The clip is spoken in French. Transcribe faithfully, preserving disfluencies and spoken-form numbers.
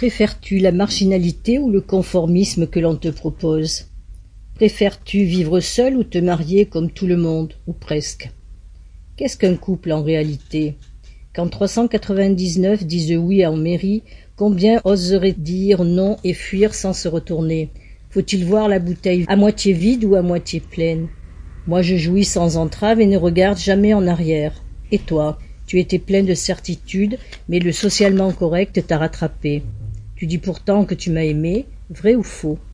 Préfères-tu la marginalité ou le conformisme que l'on te propose? Préfères-tu vivre seul ou te marier comme tout le monde, ou presque? Qu'est-ce qu'un couple en réalité? Quand trois cent quatre-vingt-dix-neuf disent oui en mairie, combien oseraient dire non et fuir sans se retourner? Faut-il voir la bouteille à moitié vide ou à moitié pleine? Moi je jouis sans entrave et ne regarde jamais en arrière. Et toi, tu étais plein de certitudes, mais le socialement correct t'a rattrapé. Tu dis pourtant que tu m'as aimé, vrai ou faux?